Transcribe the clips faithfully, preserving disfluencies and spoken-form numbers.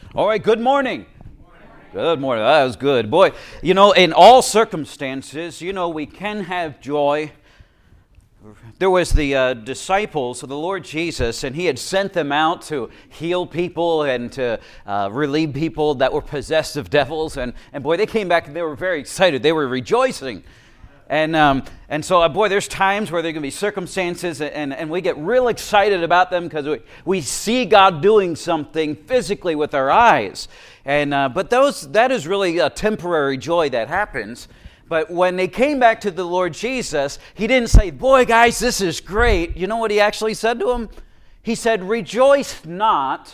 All right, good morning. Good morning. That was good. Boy, you know, in all circumstances, you know, we can have joy. There was the uh, disciples of the Lord Jesus, and he had sent them out to heal people and to uh, relieve people that were possessed of devils. And, and boy, they came back and they were very excited. They were rejoicing. And um, and so, uh, boy, there's times where there can be circumstances, and, and we get real excited about them because we, we see God doing something physically with our eyes. And uh, but those that is really a temporary joy that happens. But when they came back to the Lord Jesus, he didn't say, boy, guys, this is great. You know what he actually said to them? He said, rejoice not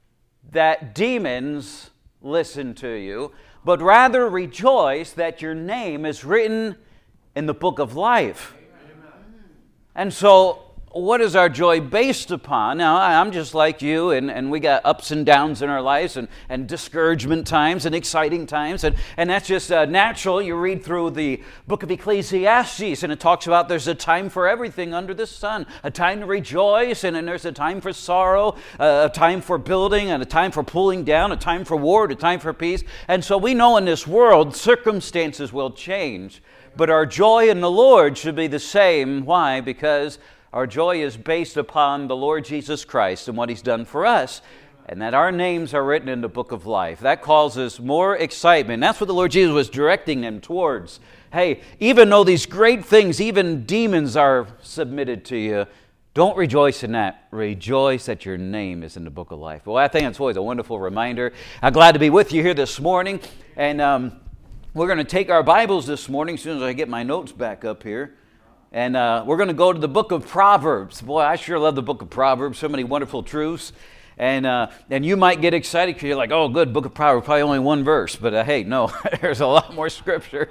that demons listen to you, but rather rejoice that your name is written in the book of life. Amen. And so, what is our joy based upon? Now, I'm just like you, and, and we got ups and downs in our lives, and, and discouragement times, and exciting times, and, and that's just uh, natural. You read through the book of Ecclesiastes, and it talks about there's a time for everything under the sun, a time to rejoice, and then there's a time for sorrow, uh, a time for building, and a time for pulling down, a time for war, a time for peace. And so we know in this world, circumstances will change, but our joy in the Lord should be the same. Why? Because our joy is based upon the Lord Jesus Christ and what He's done for us, and that our names are written in the book of life. That causes more excitement. That's what the Lord Jesus was directing them towards. Hey, even though these great things, even demons are submitted to you, don't rejoice in that. Rejoice that your name is in the book of life. Well, I think it's always a wonderful reminder. I'm glad to be with you here this morning, and um, we're going to take our Bibles this morning as soon as I get my notes back up here. And uh, we're going to go to the book of Proverbs. Boy, I sure love the book of Proverbs. So many wonderful truths. And uh, and you might get excited because you're like, oh, good, book of Proverbs, probably only one verse. But uh, hey, no, there's a lot more scripture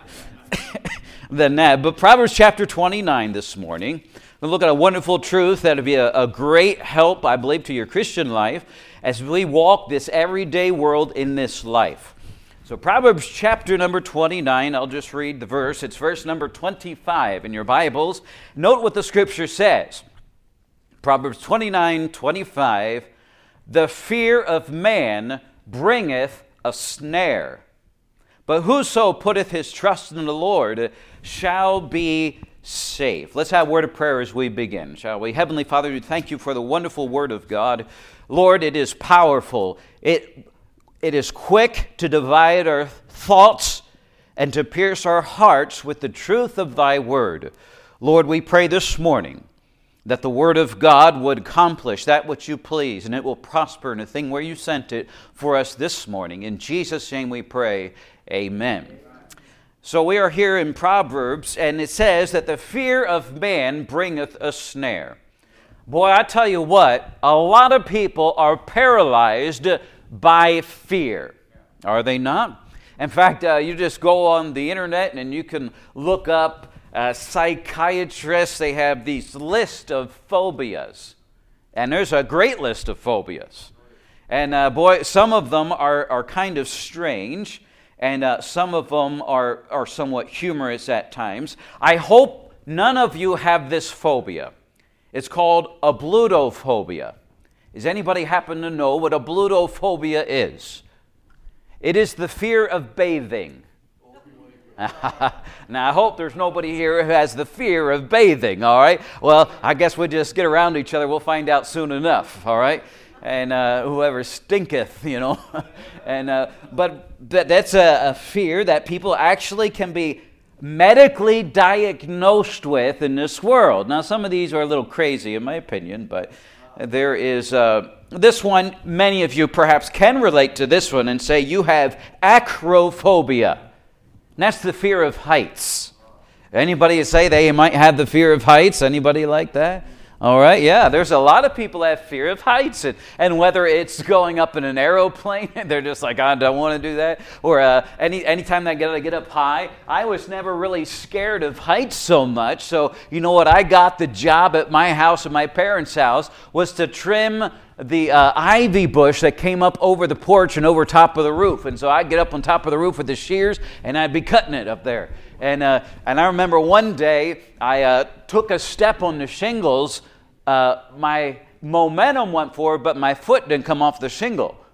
than that. But Proverbs chapter twenty-nine this morning. We'll look at a wonderful truth that will be a, a great help, I believe, to your Christian life as we walk this everyday world in this life. So Proverbs chapter number twenty-nine, I'll just read the verse. It's verse number twenty-five in your Bibles. Note what the scripture says. Proverbs twenty-nine, twenty-five, the fear of man bringeth a snare, but whoso putteth his trust in the Lord shall be safe. Let's have a word of prayer as we begin, shall we? Heavenly Father, we thank you for the wonderful word of God. Lord, it is powerful. It It is quick to divide our thoughts and to pierce our hearts with the truth of thy word. Lord, we pray this morning that the word of God would accomplish that which you please, and it will prosper in the thing where you sent it for us this morning. In Jesus' name we pray, amen. So we are here in Proverbs, and it says that the fear of man bringeth a snare. Boy, I tell you what, a lot of people are paralyzed by fear. Are they not? In fact, uh, you just go on the internet and you can look up uh, psychiatrists. They have these list of phobias. And there's a great list of phobias. And uh, boy, some of them are, are kind of strange. And uh, some of them are, are somewhat humorous at times. I hope none of you have this phobia. It's called ablutophobia. Does anybody happen to know what ablutophobia is? It is the fear of bathing. Now, I hope there's nobody here who has the fear of bathing, all right? Well, I guess we'll just get around each other. We'll find out soon enough, all right? And uh, whoever stinketh, you know. and uh, But that, that's a, a fear that people actually can be medically diagnosed with in this world. Now, some of these are a little crazy, in my opinion, but there is uh, this one. Many of you perhaps can relate to this one and say you have acrophobia. And that's the fear of heights. Anybody say they might have the fear of heights? Anybody like that? All right, yeah, there's a lot of people that have fear of heights, and, and whether it's going up in an aeroplane, they're just like, I don't want to do that, or uh, any anytime they get to get up high. I was never really scared of heights so much, so you know what, I got the job at my house, at my parents' house, was to trim the uh, ivy bush that came up over the porch and over top of the roof, and so I'd get up on top of the roof with the shears, and I'd be cutting it up there. And uh, and I remember one day I uh, took a step on the shingles. Uh, my momentum went forward, but my foot didn't come off the shingle.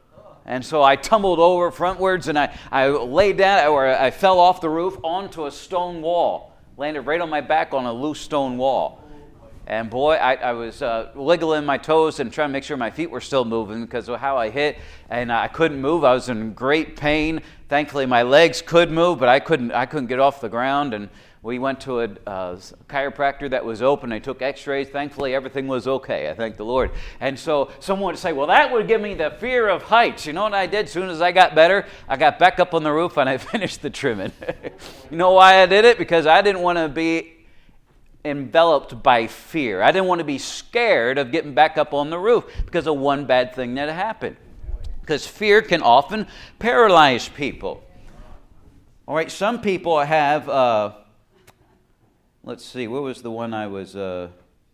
And so I tumbled over frontwards, and I, I laid down, or I fell off the roof onto a stone wall. Landed right on my back on a loose stone wall. And boy, I, I was uh, wiggling my toes and trying to make sure my feet were still moving because of how I hit. And I couldn't move. I was in great pain. Thankfully, my legs could move, but I couldn't I couldn't get off the ground. And we went to a uh, chiropractor that was open. They took x-rays. Thankfully, everything was okay. I thank the Lord. And so someone would say, well, that would give me the fear of heights. You know what I did? As soon as I got better, I got back up on the roof and I finished the trimming. You know why I did it? Because I didn't want to be enveloped by fear. I didn't want to be scared of getting back up on the roof because of one bad thing that happened. Because fear can often paralyze people. All right, some people have... Uh, Let's see, what was the one I was, uh,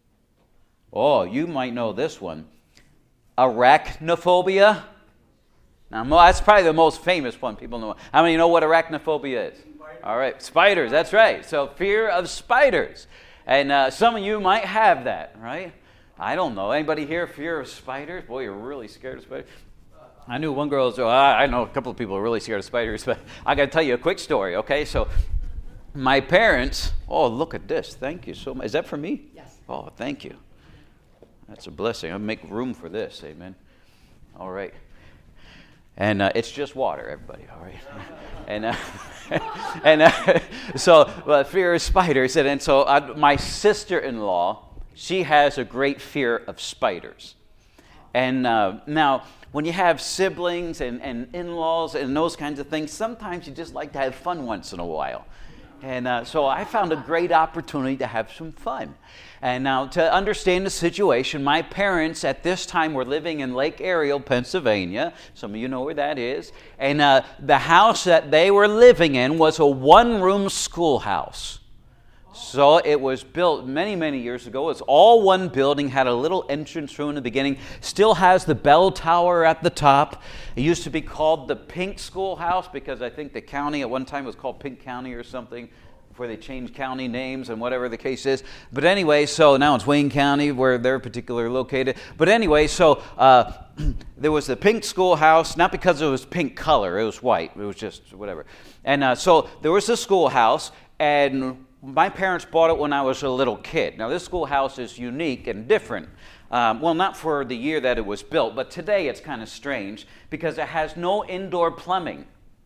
oh, you might know this one. Arachnophobia. Now, that's probably the most famous one people know. How many know what arachnophobia is? Spiders. All right, spiders, that's right. So fear of spiders. And uh, some of you might have that, right? I don't know. Anybody here fear of spiders? Boy, you're really scared of spiders. I knew one girl, so I know a couple of people are really scared of spiders, but I got to tell you a quick story, okay? So my parents, oh, look at this. Thank you so much. Is that for me? Yes. Oh, thank you. That's a blessing. I'll make room for this. Amen. All right. And uh, it's just water, everybody. All right. and uh, and uh, so uh, fear of spiders. And, and so uh, my sister-in-law, she has a great fear of spiders. And uh, now, when you have siblings and, and in-laws and those kinds of things, sometimes you just like to have fun once in a while. And uh, so I found a great opportunity to have some fun. And now to understand the situation, my parents at this time were living in Lake Ariel, Pennsylvania. Some of you know where that is. And uh, the house that they were living in was a one-room schoolhouse. So it was built many, many years ago. It was all one building, had a little entrance room in the beginning, still has the bell tower at the top. It used to be called the Pink Schoolhouse because I think the county at one time was called Pink County or something before they changed county names and whatever the case is. But anyway, so now it's Wayne County where they're particularly located. But anyway, so uh, there was the Pink Schoolhouse, not because it was pink color, it was white. It was just whatever. And uh, so there was the schoolhouse, and my parents bought it when I was a little kid. Now, this schoolhouse is unique and different. Um, well, not for the year that it was built, but today it's kind of strange because it has no indoor plumbing.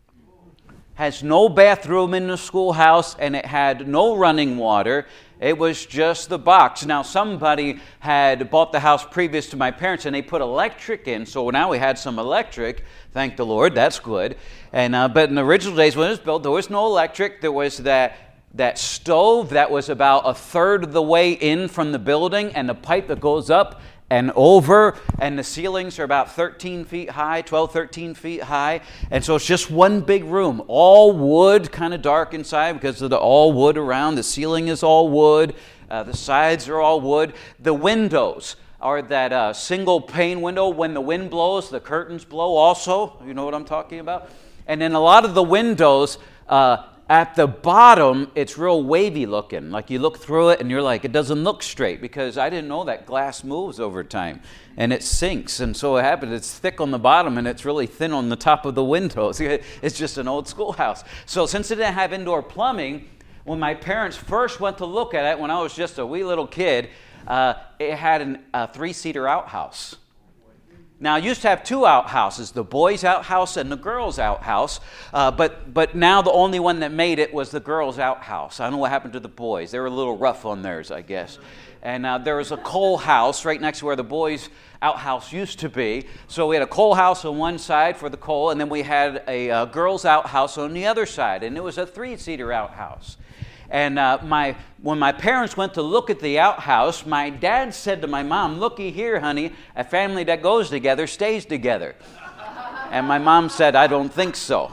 Has no bathroom in the schoolhouse, and it had no running water. It was just the box. Now, somebody had bought the house previous to my parents, and they put electric in, so now we had some electric. Thank the Lord, that's good. And uh, but in the original days when it was built, there was no electric. There was that that stove that was about a third of the way in from the building, and the pipe that goes up and over, and the ceilings are about thirteen feet high, twelve, thirteen feet high, and so it's just one big room, all wood, kind of dark inside because of the all wood around. The ceiling is all wood, uh, the sides are all wood. The windows are that uh, single pane window. When the wind blows, the curtains blow also. You know what I'm talking about? And then a lot of the windows, uh, at the bottom, it's real wavy looking. Like you look through it and you're like, it doesn't look straight, because I didn't know that glass moves over time and it sinks. And so it happens, it's thick on the bottom and it's really thin on the top of the windows. It's just an old schoolhouse. So since it didn't have indoor plumbing, when my parents first went to look at it when I was just a wee little kid, uh, it had an, a three-seater outhouse. Now, it used to have two outhouses, the boys' outhouse and the girls' outhouse, uh, but but now the only one that made it was the girls' outhouse. I don't know what happened to the boys. They were a little rough on theirs, I guess. And uh, there was a coal house right next to where the boys' outhouse used to be. So we had a coal house on one side for the coal, and then we had a uh, girls' outhouse on the other side, and it was a three-seater outhouse. And uh, my when my parents went to look at the outhouse, my dad said to my mom, "Looky here, honey, a family that goes together stays together." And my mom said, "I don't think so."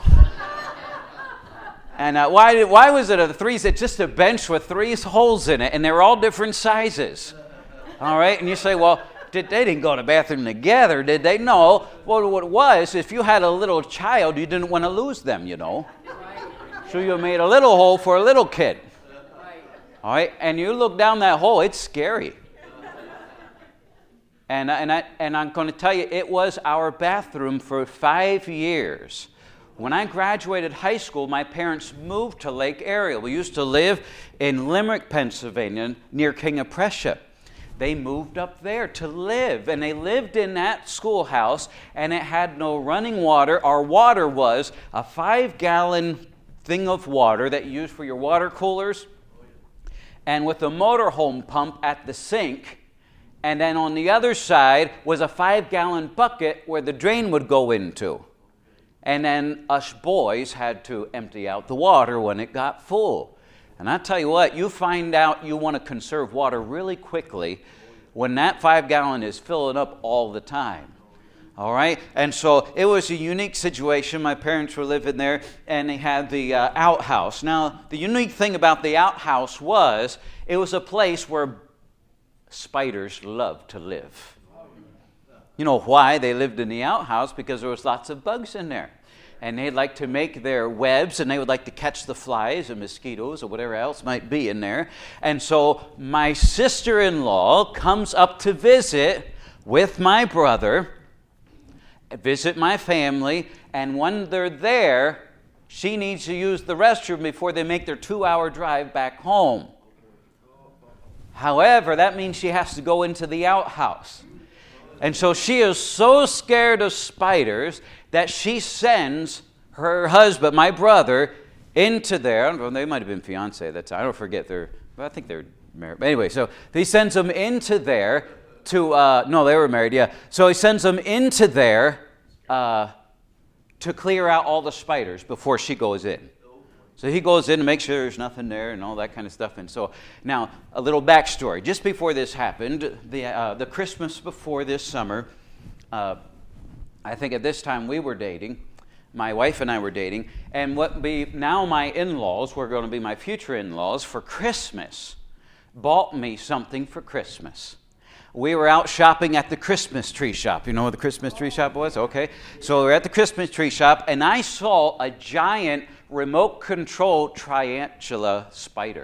And uh, why did, why was it a three? It's just a bench with three holes in it, and they're all different sizes. All right, and you say, "Well, did, they didn't go to the bathroom together, did they?" No. Well, what it was, if you had a little child, you didn't want to lose them, you know. So you made a little hole for a little kid. All right, and you look down that hole, it's scary. And, and, I, and I'm going to tell you, it was our bathroom for five years. When I graduated high school, my parents moved to Lake Ariel. We used to live in Limerick, Pennsylvania, near King of Prussia. They moved up there to live, and they lived in that schoolhouse, and it had no running water. Our water was a five-gallon thing of water that you use for your water coolers, and with a motorhome pump at the sink. And then on the other side was a five-gallon bucket where the drain would go into. And then us boys had to empty out the water when it got full. And I tell you what, you find out you want to conserve water really quickly when that five-gallon is filling up all the time. All right? And so it was a unique situation. My parents were living there, and they had the uh, outhouse. Now, the unique thing about the outhouse was it was a place where spiders loved to live. You know why they lived in the outhouse? Because there was lots of bugs in there. And they'd like to make their webs, and they would like to catch the flies and mosquitoes or whatever else might be in there. And so my sister-in-law comes up to visit with my brother, visit my family, and when they're there, she needs to use the restroom before they make their two-hour drive back home. However, that means she has to go into the outhouse. And so she is so scared of spiders that she sends her husband, my brother, into there. Well, they might have been fiancé at that time. I don't forget. They're, well, I think they're married. But anyway, so he sends them into there to, uh, no, they were married, yeah. So he sends them into there uh, to clear out all the spiders before she goes in. So he goes in to make sure there's nothing there and all that kind of stuff. And so now a little backstory. Just before this happened, the uh, the Christmas before this summer, uh, I think at this time we were dating. My wife and I were dating. And what be now my in-laws, were going to be my future in-laws, for Christmas, bought me something for Christmas. We were out shopping at the Christmas tree shop. You know what the Christmas tree shop was? Okay. So we're at the Christmas tree shop, and I saw a giant remote control tarantula spider.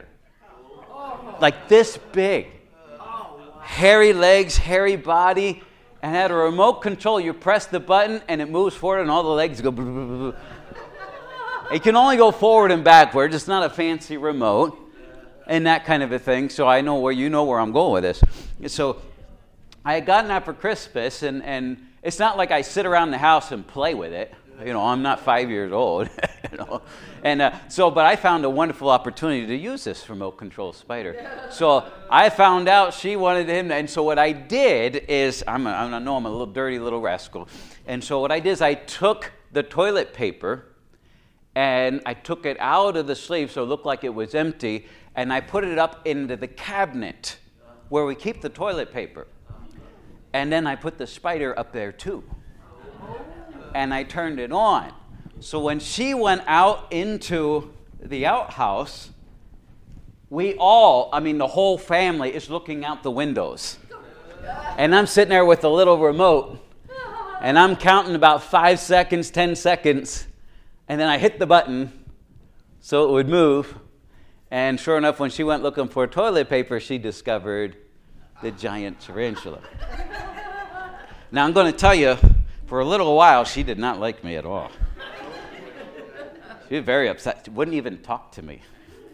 Like this big. Hairy legs, hairy body, and had a remote control. You press the button, and it moves forward, and all the legs go. Blah, blah, blah, blah. It can only go forward and backwards. It's not a fancy remote, and that kind of a thing. So I know where you know where I'm going with this. So I had gotten that for Christmas, and, and it's not like I sit around the house and play with it. You know, I'm not five years old. you know, and uh, so, but I found a wonderful opportunity to use this remote control spider. So I found out she wanted him, and so what I did is, I'm a, I know I'm a little dirty little rascal, and so what I did is I took the toilet paper, and I took it out of the sleeve so it looked like it was empty, and I put it up into the cabinet where we keep the toilet paper. And then I put the spider up there too. And I turned it on. So when she went out into the outhouse, we all, I mean the whole family, is looking out the windows. And I'm sitting there with a little remote, and I'm counting about five seconds, ten seconds, and then I hit the button so it would move. And sure enough, when she went looking for toilet paper, she discovered the giant tarantula. Now I'm going to tell you, for a little while, she did not like me at all. She was very upset. She wouldn't even talk to me.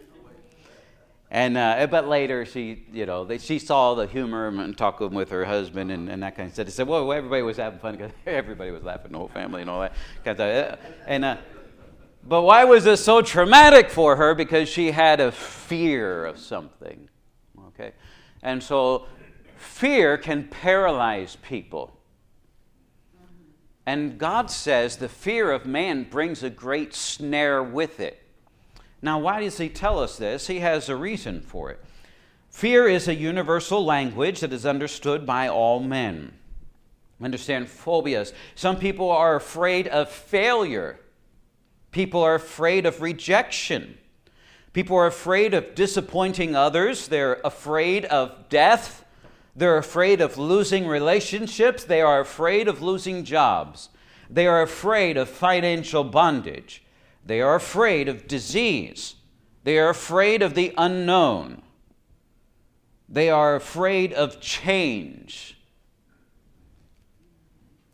And uh, but later, she, you know, they, she saw the humor and talking with her husband and, and that kind of stuff. They said, well, everybody was having fun because everybody was laughing, the whole family and all that. Kind of, and uh, but why was this so traumatic for her? Because she had a fear of something. Okay, and so fear can paralyze people. And God says the fear of man brings a great snare with it. Now, why does he tell us this? He has a reason for it. Fear is a universal language that is understood by all men. Understand phobias. Some people are afraid of failure. People are afraid of rejection. People are afraid of disappointing others. They're afraid of death. They're afraid of losing relationships. They are afraid of losing jobs. They are afraid of financial bondage. They are afraid of disease. They are afraid of the unknown. They are afraid of change.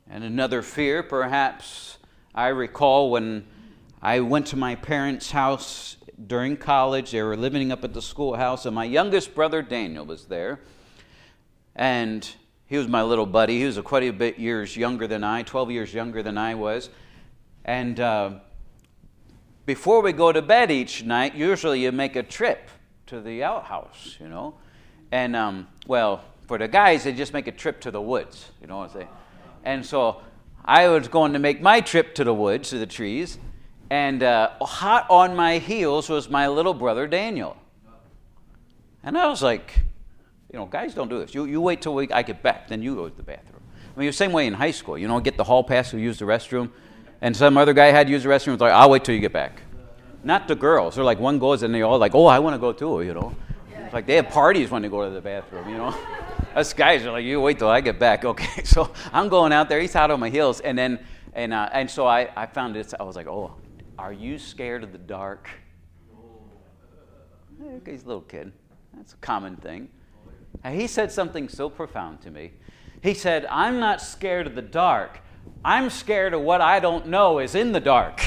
And another fear, perhaps, I recall when I went to my parents' house during college. They were living up at the schoolhouse, and my youngest brother, Daniel, was there. And he was my little buddy. He was a quite a bit years younger than I, twelve years younger than I was. And uh, before we go to bed each night, usually you make a trip to the outhouse, you know. And, um, well, for the guys, they just make a trip to the woods, you know what I'm saying? And so I was going to make my trip to the woods, to the trees, and uh, hot on my heels was my little brother, Daniel. And I was like, you know, guys don't do this. You you wait till we, I get back, then you go to the bathroom. I mean, the same way in high school, you know, get the hall pass to use the restroom, and some other guy had to use the restroom, it's like, I'll wait till you get back. Not the girls. They're like, one goes, and they all like, oh, I want to go too, you know. It's like they have parties when they go to the bathroom, you know. Us guys are like, you wait till I get back. Okay, so I'm going out there. He's out on my heels. And then, and uh, and so I, I found this. I was like, oh, are you scared of the dark? Okay, he's a little kid. That's a common thing. And he said something so profound to me. He said, I'm not scared of the dark. I'm scared of what I don't know is in the dark.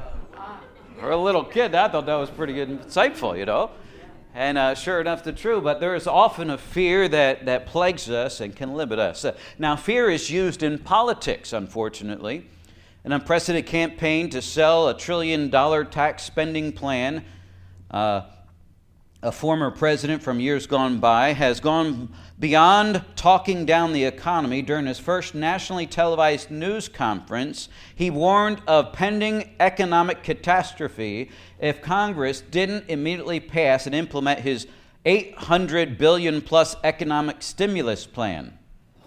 For a little kid, I thought that was pretty good, insightful, you know. And uh, sure enough, the true, but there is often a fear that, that plagues us and can limit us. Uh, now, fear is used in politics, unfortunately. An unprecedented campaign to sell a trillion-dollar tax spending plan. Uh, a former president from years gone by has gone beyond talking down the economy. During his first nationally televised news conference, he warned of pending economic catastrophe if Congress didn't immediately pass and implement his eight hundred billion dollars plus economic stimulus plan.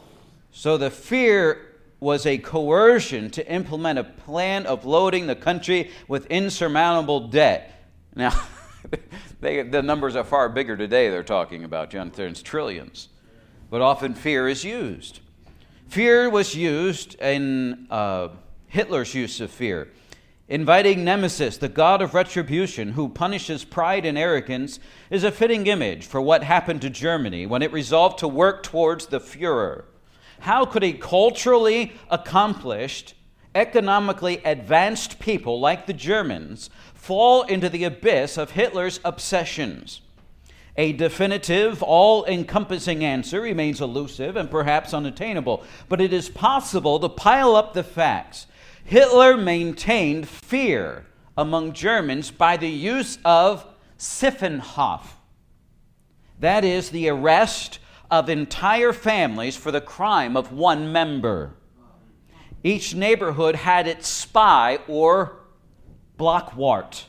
So the fear was a coercion to implement a plan of loading the country with insurmountable debt. Now, they, the numbers are far bigger today, they're talking about, John, there's trillions. But often fear is used. Fear was used in uh, Hitler's use of fear. Inviting Nemesis, the god of retribution, who punishes pride and arrogance, is a fitting image for what happened to Germany when it resolved to work towards the Fuhrer. How could a culturally accomplished, economically advanced people like the Germans fall into the abyss of Hitler's obsessions? A definitive, all-encompassing answer remains elusive and perhaps unattainable, but it is possible to pile up the facts. Hitler maintained fear among Germans by the use of Siffenhof. That is, the arrest of entire families for the crime of one member. Each neighborhood had its spy or blockwart,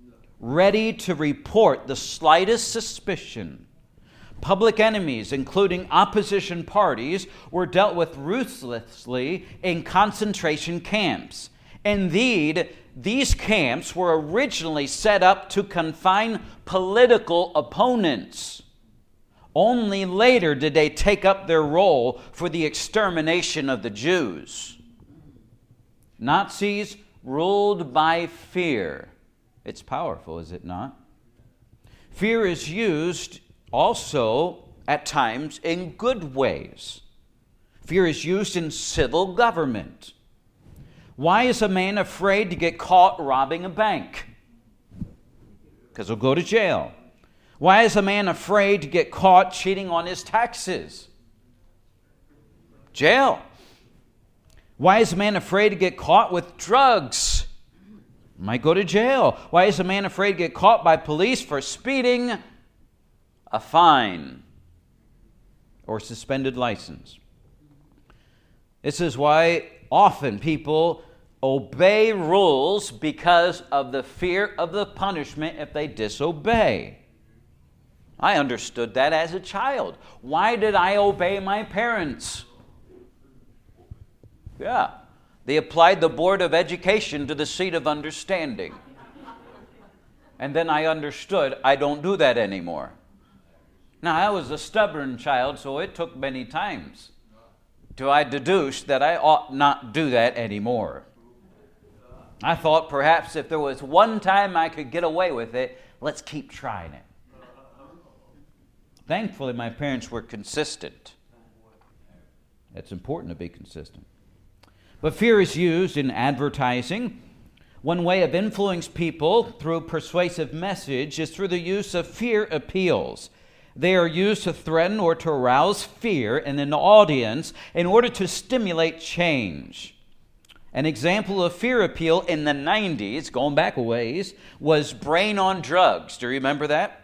ready to report the slightest suspicion. Public enemies, including opposition parties, were dealt with ruthlessly in concentration camps. Indeed, these camps were originally set up to confine political opponents. Only later did they take up their role for the extermination of the Jews. Nazis ruled by fear. It's powerful, is it not? Fear is used also at times in good ways. Fear is used in civil government. Why is a man afraid to get caught robbing a bank? Because he'll go to jail. Why is a man afraid to get caught cheating on his taxes? Jail. Why is a man afraid to get caught with drugs? Might go to jail. Why is a man afraid to get caught by police for speeding? A fine or suspended license. This is why often people obey rules because of the fear of the punishment if they disobey. I understood that as a child. Why did I obey my parents? Yeah. They applied the Board of Education to the seat of understanding. And then I understood I don't do that anymore. Now, I was a stubborn child, so it took many times till I deduced that I ought not do that anymore. I thought perhaps if there was one time I could get away with it, let's keep trying it. Thankfully, my parents were consistent. It's important to be consistent. But fear is used in advertising. One way of influencing people through persuasive message is through the use of fear appeals. They are used to threaten or to arouse fear in an audience in order to stimulate change. An example of fear appeal in the nineties, going back a ways, was Brain on Drugs. Do you remember that?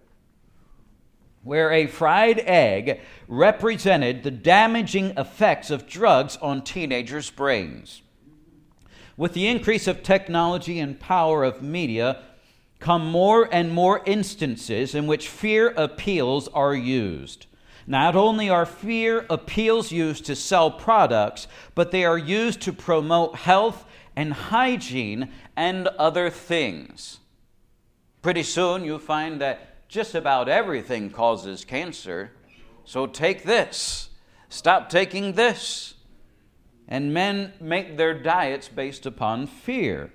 Where a fried egg represented the damaging effects of drugs on teenagers' brains. With the increase of technology and power of media come more and more instances in which fear appeals are used. Not only are fear appeals used to sell products, but they are used to promote health and hygiene and other things. Pretty soon you'll find that just about everything causes cancer. So take this. Stop taking this. And men make their diets based upon fear.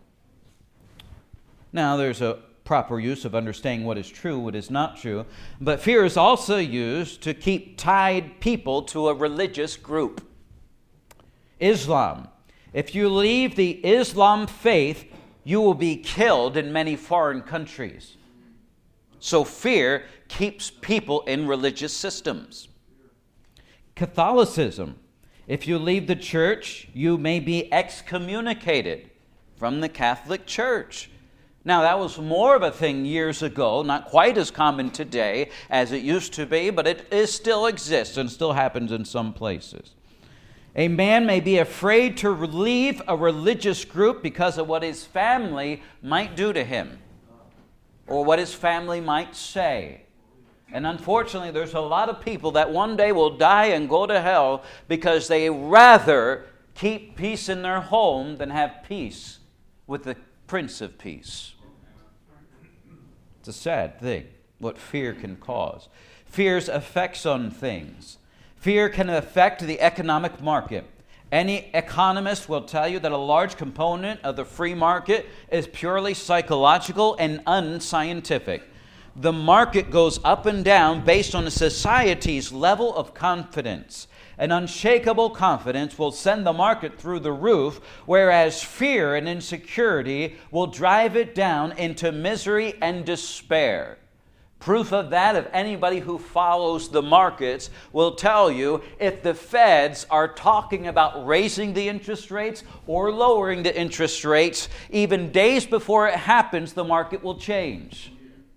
Now, there's a proper use of understanding what is true, what is not true. But fear is also used to keep tied people to a religious group. Islam. If you leave the Islam faith, you will be killed in many foreign countries. So fear keeps people in religious systems. Catholicism. If you leave the church, you may be excommunicated from the Catholic Church. Now, that was more of a thing years ago, not quite as common today as it used to be, but it is still exists and still happens in some places. A man may be afraid to leave a religious group because of what his family might do to him or what his family might say. And unfortunately, there's a lot of people that one day will die and go to hell because they rather keep peace in their home than have peace with the Prince of Peace. It's a sad thing, what fear can cause. Fear's effects on things. Fear can affect the economic market. Any economist will tell you that a large component of the free market is purely psychological and unscientific. The market goes up and down based on a society's level of confidence. An unshakable confidence will send the market through the roof, whereas fear and insecurity will drive it down into misery and despair. Proof of that, of anybody who follows the markets, will tell you if the Feds are talking about raising the interest rates or lowering the interest rates, even days before it happens, the market will change.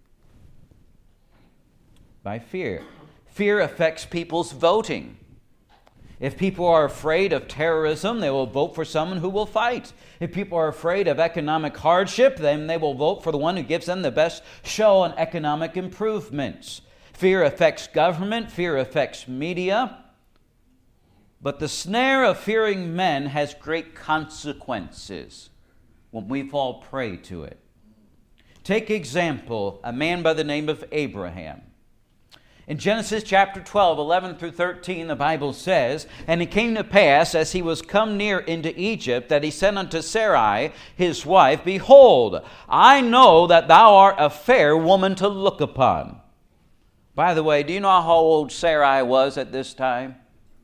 By fear. Fear affects people's voting. If people are afraid of terrorism, they will vote for someone who will fight. If people are afraid of economic hardship, then they will vote for the one who gives them the best show on economic improvements. Fear affects government. Fear affects media. But the snare of fearing men has great consequences when we fall prey to it. Take example, a man by the name of Abraham. In Genesis chapter twelve, eleven through thirteen, the Bible says, "And it came to pass, as he was come near into Egypt, that he said unto Sarai, his wife, Behold, I know that thou art a fair woman to look upon." By the way, do you know how old Sarai was at this time?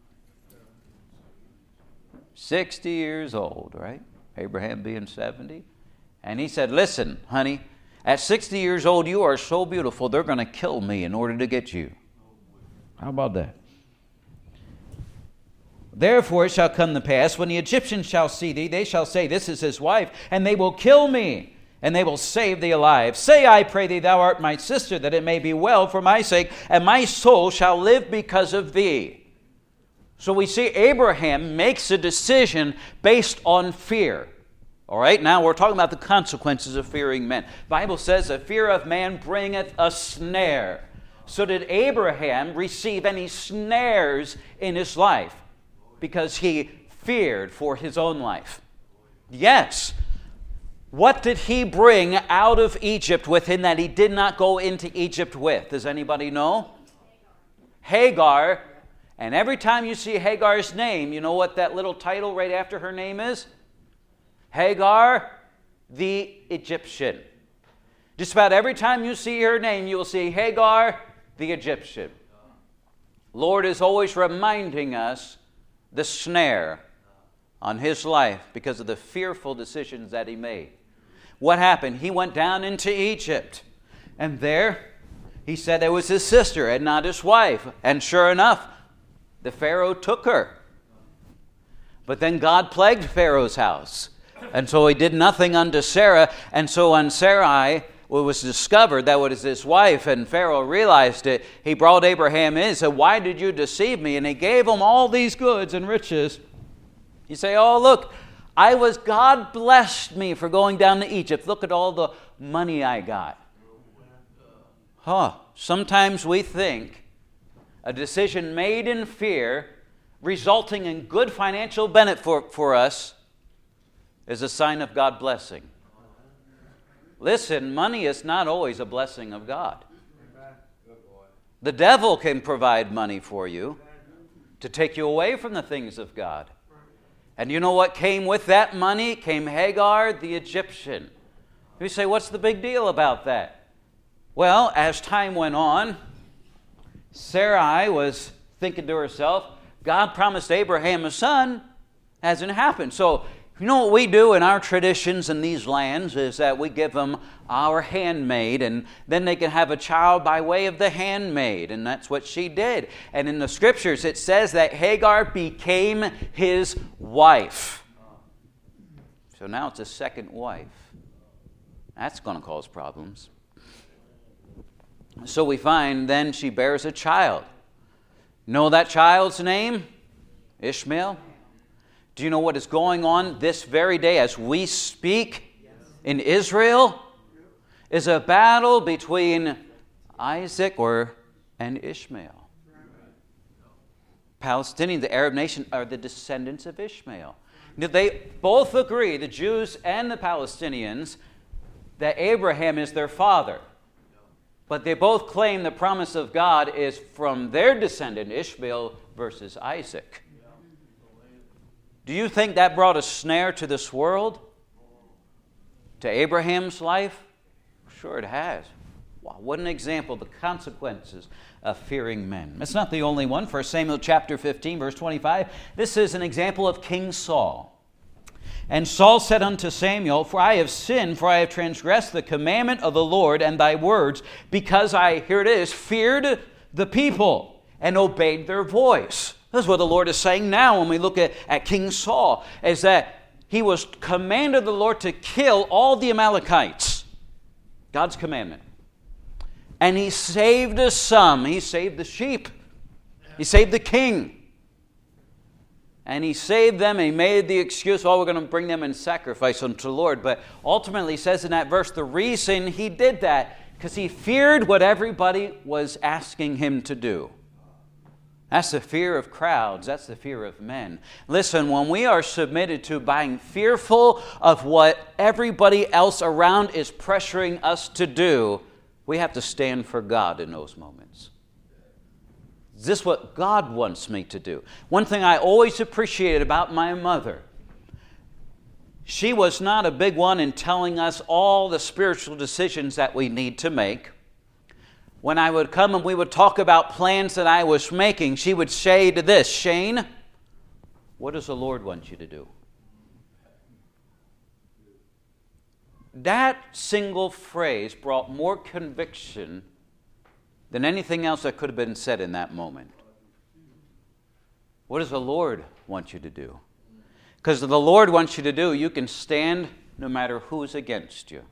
sixty years old, right? Abraham being seventy. And he said, "Listen, honey, at sixty years old, you are so beautiful, they're going to kill me in order to get you." How about that? "Therefore it shall come to pass, when the Egyptians shall see thee, they shall say, This is his wife, and they will kill me, and they will save thee alive. Say, I pray thee, thou art my sister, that it may be well for my sake, and my soul shall live because of thee." So we see Abraham makes a decision based on fear. All right, now we're talking about the consequences of fearing men. The Bible says, "The fear of man bringeth a snare." So did Abraham receive any snares in his life because he feared for his own life? Yes. What did he bring out of Egypt with him that he did not go into Egypt with? Does anybody know? Hagar. And every time you see Hagar's name, you know what that little title right after her name is? Hagar, the Egyptian. Just about every time you see her name, you will see Hagar, the Egyptian. Lord is always reminding us the snare on his life because of the fearful decisions that he made. What happened? He went down into Egypt. And there, he said it was his sister and not his wife. And sure enough, the Pharaoh took her. But then God plagued Pharaoh's house. And so he did nothing unto Sarah. And so when Sarai it was discovered that was his wife, and Pharaoh realized it, he brought Abraham in and said, why did you deceive me? And he gave him all these goods and riches. You say, oh, look, I was, God blessed me for going down to Egypt. Look at all the money I got. Huh. Sometimes we think a decision made in fear, resulting in good financial benefit for, for us, is a sign of God blessing. Listen, money is not always a blessing of God. The devil can provide money for you to take you away from the things of God. And you know what came with that money? Came Hagar the Egyptian. You say, what's the big deal about that? Well, as time went on, Sarai was thinking to herself, God promised Abraham a son. Hasn't happened. So, you know what we do in our traditions in these lands is that we give them our handmaid, and then they can have a child by way of the handmaid, and that's what she did. And in the scriptures it says that Hagar became his wife. So now it's a second wife. That's going to cause problems. So we find then she bears a child. Know that child's name? Ishmael. Do you know what is going on this very day as we speak in Israel? Is a battle between Isaac or and Ishmael. Palestinians, the Arab nation, are the descendants of Ishmael. Now, they both agree, the Jews and the Palestinians, that Abraham is their father. But they both claim the promise of God is from their descendant, Ishmael, versus Isaac. Do you think that brought a snare to this world? To Abraham's life? Sure it has. Wow, what an example, the consequences of fearing men. It's not the only one. First Samuel chapter fifteen, verse twenty-five. This is an example of King Saul. And Saul said unto Samuel, for I have sinned, for I have transgressed the commandment of the Lord and thy words, because I, here it is, feared the people and obeyed their voice. This is what the Lord is saying now when we look at, at King Saul, is that he was commanded of the Lord to kill all the Amalekites. God's commandment. And he saved some. He saved the sheep. He saved the king. And he saved them, and he made the excuse, oh, we're going to bring them in sacrifice unto the Lord. But ultimately, he says in that verse, the reason he did that, because he feared what everybody was asking him to do. That's the fear of crowds. That's the fear of men. Listen, when we are submitted to being fearful of what everybody else around is pressuring us to do, we have to stand for God in those moments. Is this what God wants me to do? One thing I always appreciated about my mother, she was not a big one in telling us all the spiritual decisions that we need to make. When I would come and we would talk about plans that I was making, she would say to this, Shane, what does the Lord want you to do? That single phrase brought more conviction than anything else that could have been said in that moment. What does the Lord want you to do? Because the Lord wants you to do, you can stand no matter who's against you.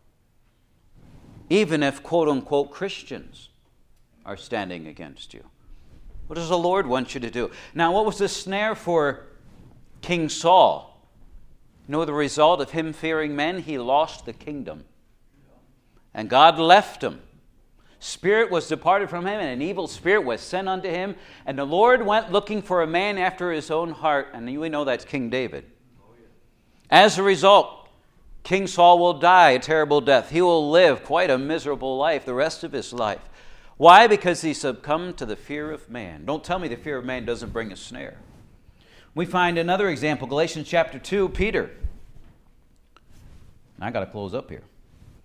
Even if, quote-unquote, Christians are standing against you. What does the Lord want you to do? Now, what was the snare for King Saul? You know the result of him fearing men? He lost the kingdom. And God left him. Spirit was departed from him, and an evil spirit was sent unto him. And the Lord went looking for a man after his own heart. And we know that's King David. As a result, King Saul will die a terrible death. He will live quite a miserable life the rest of his life. Why? Because he succumbed to the fear of man. Don't tell me the fear of man doesn't bring a snare. We find another example, Galatians chapter two, Peter. I got to close up here.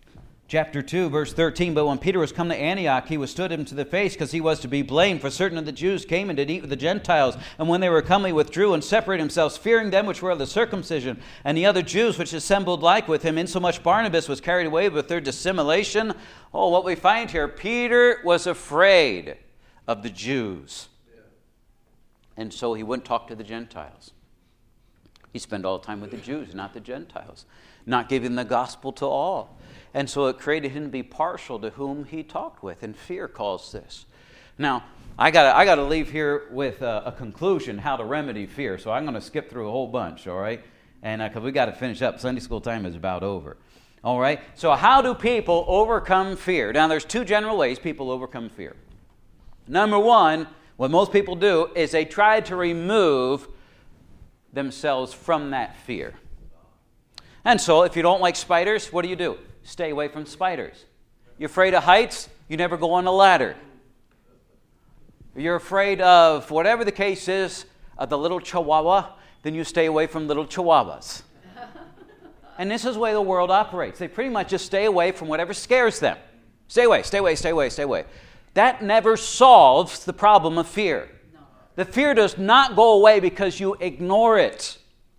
Chapter two, verse thirteen, but when Peter was come to Antioch, he withstood him to the face, because he was to be blamed. For certain of the Jews came and did eat with the Gentiles. And when they were come, he withdrew and separated themselves, fearing them which were of the circumcision. And the other Jews which assembled like with him, insomuch Barnabas was carried away with their dissimulation. Oh, what we find here, Peter was afraid of the Jews. And so he wouldn't talk to the Gentiles. He spent all the time with the Jews, not the Gentiles, not giving the gospel to all. And so it created him to be partial to whom he talked with, and fear caused this. Now, I got I got to leave here with a, a conclusion how to remedy fear. So I'm going to skip through a whole bunch, all right? And because uh, we got to finish up, Sunday school time is about over. All right. So how do people overcome fear? Now, there's two general ways people overcome fear. Number one, what most people do is they try to remove themselves from that fear. And so, if you don't like spiders, what do you do? Stay away from spiders. You're afraid of heights? You never go on a ladder. You're afraid of whatever the case is, of the little chihuahua, then you stay away from little chihuahuas. And this is the way the world operates. They pretty much just stay away from whatever scares them. Stay away, stay away, stay away, stay away. That never solves the problem of fear. The fear does not go away because you ignore it.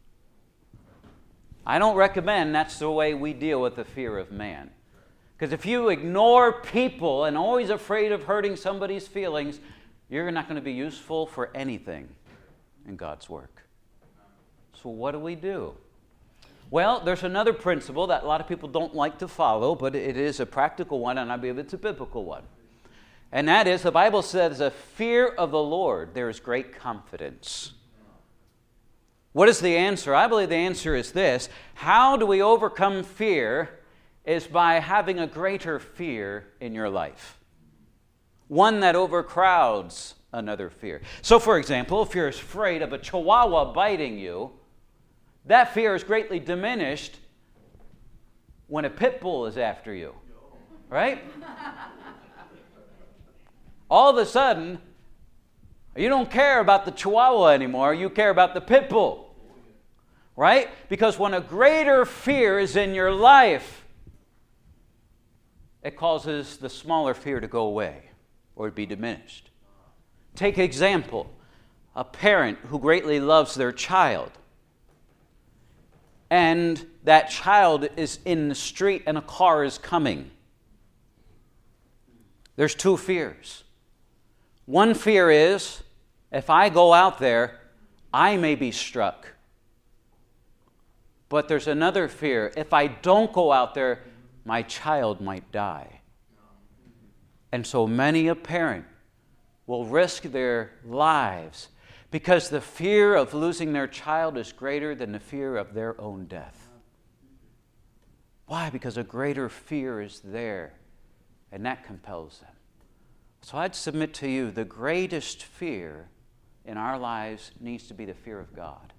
I don't recommend that's the way we deal with the fear of man. Because if you ignore people and always afraid of hurting somebody's feelings, you're not going to be useful for anything in God's work. So what do we do? Well, there's another principle that a lot of people don't like to follow, but it is a practical one, and I believe it's a biblical one. And that is, the Bible says, a fear of the Lord, there is great confidence. What is the answer? I believe the answer is this. How do we overcome fear is by having a greater fear in your life. One that overcrowds another fear. So, for example, if you're afraid of a chihuahua biting you, that fear is greatly diminished when a pit bull is after you. Right? All of a sudden, you don't care about the chihuahua anymore. You care about the pit bull. Right? Because when a greater fear is in your life, it causes the smaller fear to go away or to be diminished. Take an example. A parent who greatly loves their child. And that child is in the street and a car is coming. There's two fears. One fear is, if I go out there, I may be struck. But there's another fear. If I don't go out there, my child might die. And so many a parent will risk their lives because the fear of losing their child is greater than the fear of their own death. Why? Because a greater fear is there, and that compels them. So I'd submit to you, the greatest fear in our lives needs to be the fear of God.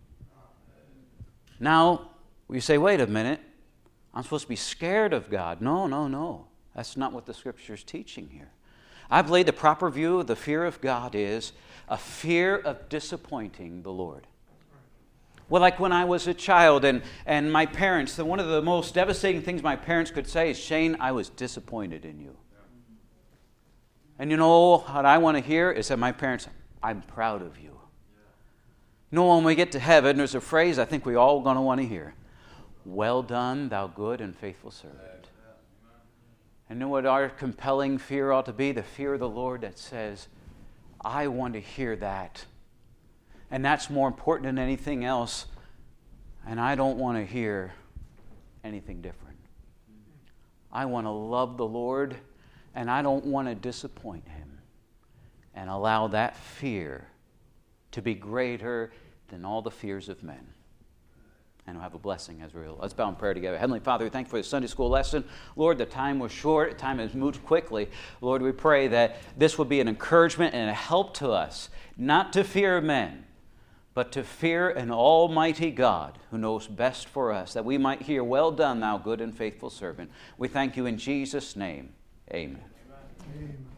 Now, you say, wait a minute, I'm supposed to be scared of God. No, no, no. That's not what the Scripture is teaching here. I believe the proper view of the fear of God is a fear of disappointing the Lord. Well, like when I was a child and, and my parents, one of the most devastating things my parents could say is, Shane, I was disappointed in you. And you know what I want to hear is that my parents, I'm proud of you. You know, when we get to heaven, there's a phrase I think we all going to want to hear. Well done, thou good and faithful servant. And you know what our compelling fear ought to be? The fear of the Lord that says, I want to hear that. And that's more important than anything else. And I don't want to hear anything different. I want to love the Lord, and I don't want to disappoint Him. And allow that fear to be greater than all the fears of men. And we'll have a blessing as real. Let's bow in prayer together. Heavenly Father, we thank you for the Sunday school lesson. Lord, the time was short. Time has moved quickly. Lord, we pray that this will be an encouragement and a help to us, not to fear men, but to fear an almighty God who knows best for us, that we might hear, well done, thou good and faithful servant. We thank you in Jesus' name. Amen. Amen.